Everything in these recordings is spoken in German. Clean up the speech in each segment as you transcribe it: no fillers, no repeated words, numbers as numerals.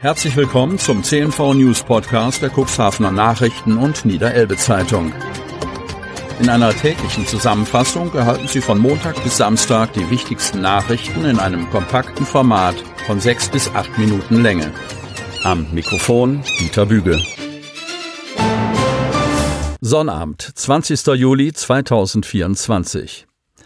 Herzlich willkommen zum CNV News Podcast der Cuxhavener Nachrichten und Niederelbe Zeitung. In einer täglichen Zusammenfassung erhalten Sie von Montag bis Samstag die wichtigsten Nachrichten in einem kompakten Format von 6 bis 8 Minuten Länge. Am Mikrofon Dieter Büge. Sonnabend, 20. Juli 2024.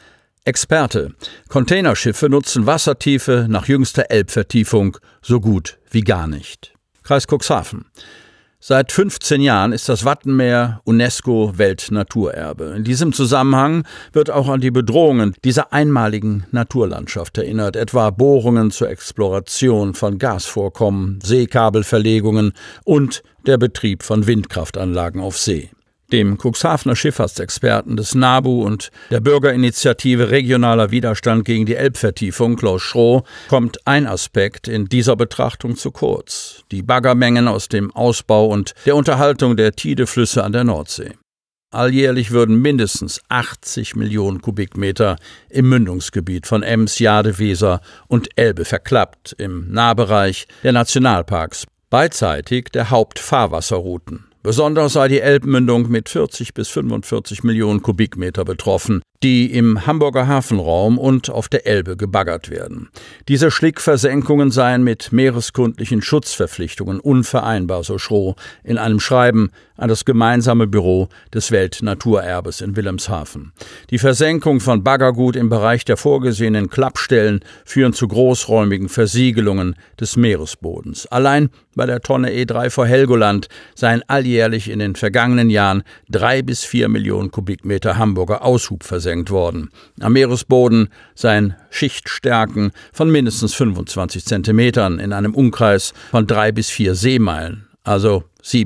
Experte: Containerschiffe nutzen Wassertiefe nach jüngster Elbvertiefung so gut wie gar nicht. Kreis Cuxhaven. Seit 15 Jahren ist das Wattenmeer UNESCO-Weltnaturerbe. In diesem Zusammenhang wird auch an die Bedrohungen dieser einmaligen Naturlandschaft erinnert, etwa Bohrungen zur Exploration von Gasvorkommen, Seekabelverlegungen und der Betrieb von Windkraftanlagen auf See. Dem Cuxhavener Schifffahrtsexperten des NABU und der Bürgerinitiative Regionaler Widerstand gegen die Elbvertiefung, Klaus Schroh, kommt ein Aspekt in dieser Betrachtung zu kurz: die Baggermengen aus dem Ausbau und der Unterhaltung der Tideflüsse an der Nordsee. Alljährlich würden mindestens 80 Millionen Kubikmeter im Mündungsgebiet von Ems, Jade, Weser und Elbe verklappt, im Nahbereich der Nationalparks, beidseitig der Hauptfahrwasserrouten. Besonders sei die Elbmündung mit 40 bis 45 Millionen Kubikmeter betroffen, die im Hamburger Hafenraum und auf der Elbe gebaggert werden. Diese Schlickversenkungen seien mit meereskundlichen Schutzverpflichtungen unvereinbar, so Schroh in einem Schreiben an das gemeinsame Büro des Weltnaturerbes in Wilhelmshaven. Die Versenkung von Baggergut im Bereich der vorgesehenen Klappstellen führen zu großräumigen Versiegelungen des Meeresbodens. Allein bei der Tonne E3 vor Helgoland seien alljährlich in den vergangenen Jahren 3 bis 4 Millionen Kubikmeter Hamburger Aushub versenkt worden. Am Meeresboden seien Schichtstärken von mindestens 25 Zentimetern in einem Umkreis von 3 bis 4 Seemeilen, also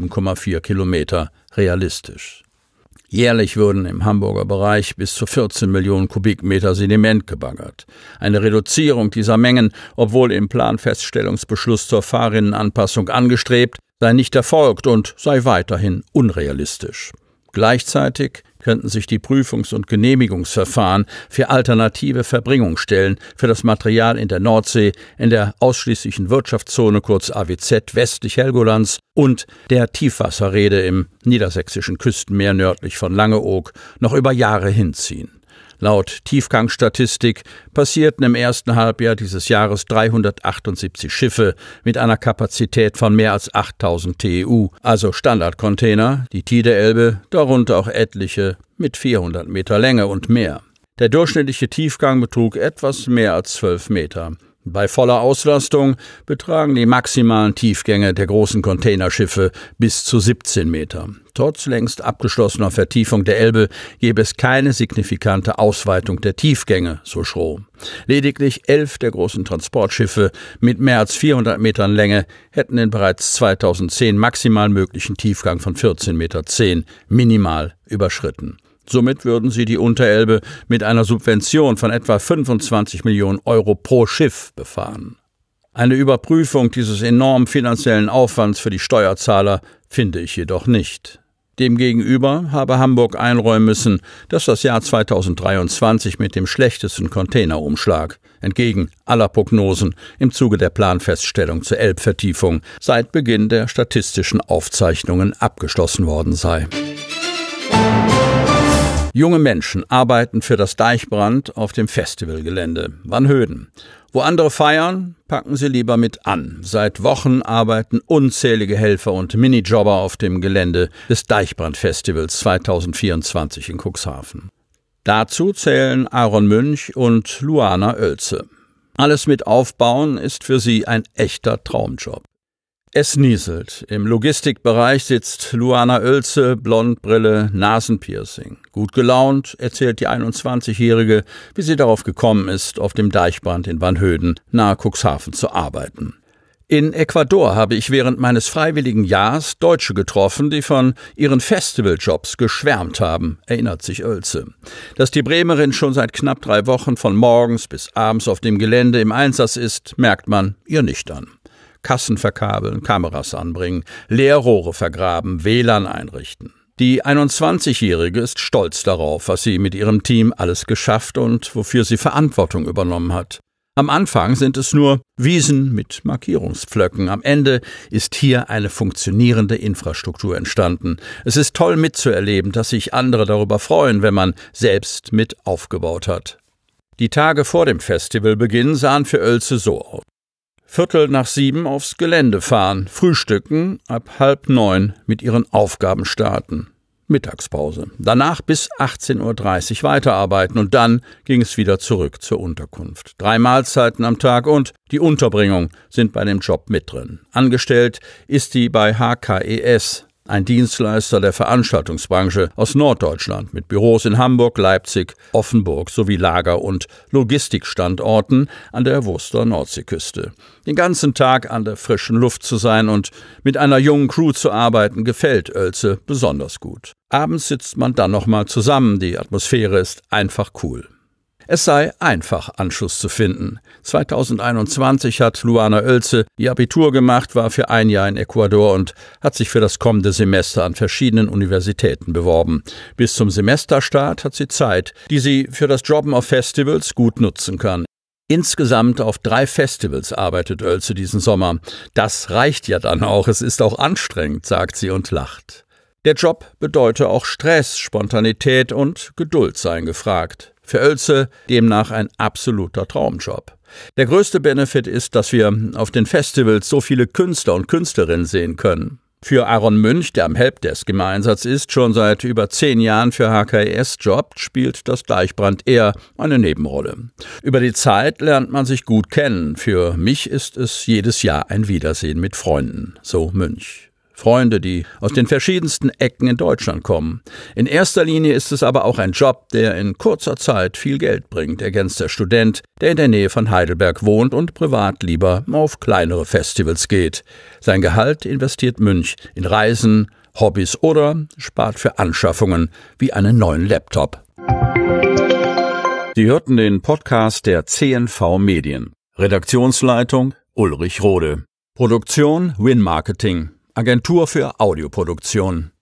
7,4 Kilometer, realistisch. Jährlich würden im Hamburger Bereich bis zu 14 Millionen Kubikmeter Sediment gebaggert. Eine Reduzierung dieser Mengen, obwohl im Planfeststellungsbeschluss zur Fahrrinnenanpassung angestrebt, sei nicht erfolgt und sei weiterhin unrealistisch. Gleichzeitig könnten sich die Prüfungs- und Genehmigungsverfahren für alternative Verbringungsstellen für das Material in der Nordsee, in der ausschließlichen Wirtschaftszone kurz AWZ westlich Helgolands und der Tiefwasserreede im niedersächsischen Küstenmeer nördlich von Langeoog noch über Jahre hinziehen. Laut Tiefgangstatistik passierten im ersten Halbjahr dieses Jahres 378 Schiffe mit einer Kapazität von mehr als 8000 TEU, also Standardcontainer, die Tide-Elbe, darunter auch etliche mit 400 Meter Länge und mehr. Der durchschnittliche Tiefgang betrug etwas mehr als 12 Meter. Bei voller Auslastung betragen die maximalen Tiefgänge der großen Containerschiffe bis zu 17 Meter. Trotz längst abgeschlossener Vertiefung der Elbe gäbe es keine signifikante Ausweitung der Tiefgänge, so Schroh. Lediglich 11 der großen Transportschiffe mit mehr als 400 Metern Länge hätten den bereits 2010 maximal möglichen Tiefgang von 14,10 Meter minimal überschritten. Somit würden sie die Unterelbe mit einer Subvention von etwa 25 Millionen Euro pro Schiff befahren. Eine Überprüfung dieses enormen finanziellen Aufwands für die Steuerzahler finde ich jedoch nicht. Demgegenüber habe Hamburg einräumen müssen, dass das Jahr 2023 mit dem schlechtesten Containerumschlag, entgegen aller Prognosen im Zuge der Planfeststellung zur Elbvertiefung, seit Beginn der statistischen Aufzeichnungen abgeschlossen worden sei. Junge Menschen arbeiten für das Deichbrand auf dem Festivalgelände Vanhöden. Wo andere feiern, packen sie lieber mit an. Seit Wochen arbeiten unzählige Helfer und Minijobber auf dem Gelände des Deichbrandfestivals 2024 in Cuxhaven. Dazu zählen Aaron Münch und Luana Oelze. Alles mit aufbauen ist für sie ein echter Traumjob. Es nieselt. Im Logistikbereich sitzt Luana Oelze, Blondbrille, Nasenpiercing. Gut gelaunt erzählt die 21-Jährige, wie sie darauf gekommen ist, auf dem Deichbrand in Vanhöden nahe Cuxhaven zu arbeiten. In Ecuador habe ich während meines freiwilligen Jahres Deutsche getroffen, die von ihren Festivaljobs geschwärmt haben, erinnert sich Oelze. Dass die Bremerin schon seit knapp 3 Wochen von morgens bis abends auf dem Gelände im Einsatz ist, merkt man ihr nicht an. Kassen verkabeln, Kameras anbringen, Leerrohre vergraben, WLAN einrichten. Die 21-Jährige ist stolz darauf, was sie mit ihrem Team alles geschafft und wofür sie Verantwortung übernommen hat. Am Anfang sind es nur Wiesen mit Markierungspflöcken. Am Ende ist hier eine funktionierende Infrastruktur entstanden. Es ist toll mitzuerleben, dass sich andere darüber freuen, wenn man selbst mit aufgebaut hat. Die Tage vor dem Festivalbeginn sahen für Oelze so aus: 7:15 aufs Gelände fahren, frühstücken, ab 8:30 mit ihren Aufgaben starten. Mittagspause. Danach bis 18:30 Uhr weiterarbeiten und dann ging es wieder zurück zur Unterkunft. 3 Mahlzeiten am Tag und die Unterbringung sind bei dem Job mit drin. Angestellt ist die bei HKES, ein Dienstleister der Veranstaltungsbranche aus Norddeutschland mit Büros in Hamburg, Leipzig, Offenburg sowie Lager- und Logistikstandorten an der Wurster Nordseeküste. Den ganzen Tag an der frischen Luft zu sein und mit einer jungen Crew zu arbeiten, gefällt Oelze besonders gut. Abends sitzt man dann nochmal zusammen, die Atmosphäre ist einfach cool. Es sei einfach, Anschluss zu finden. 2021 hat Luana Oelze ihr Abitur gemacht, war für ein Jahr in Ecuador und hat sich für das kommende Semester an verschiedenen Universitäten beworben. Bis zum Semesterstart hat sie Zeit, die sie für das Jobben auf Festivals gut nutzen kann. Insgesamt auf 3 Festivals arbeitet Oelze diesen Sommer. Das reicht ja dann auch, es ist auch anstrengend, sagt sie und lacht. Der Job bedeute auch Stress, Spontanität und Geduld seien gefragt. Für Oelze demnach ein absoluter Traumjob. Der größte Benefit ist, dass wir auf den Festivals so viele Künstler und Künstlerinnen sehen können. Für Aaron Münch, der am Helpdesk im Einsatz ist, schon seit über 10 Jahren für HKES jobbt, spielt das Deichbrand eher eine Nebenrolle. Über die Zeit lernt man sich gut kennen. Für mich ist es jedes Jahr ein Wiedersehen mit Freunden, so Münch. Freunde, die aus den verschiedensten Ecken in Deutschland kommen. In erster Linie ist es aber auch ein Job, der in kurzer Zeit viel Geld bringt, ergänzt der Student, der in der Nähe von Heidelberg wohnt und privat lieber auf kleinere Festivals geht. Sein Gehalt investiert Münch in Reisen, Hobbys oder spart für Anschaffungen wie einen neuen Laptop. Sie hörten den Podcast der CNV Medien. Redaktionsleitung Ulrich Rode. Produktion Win Marketing. Agentur für Audioproduktion.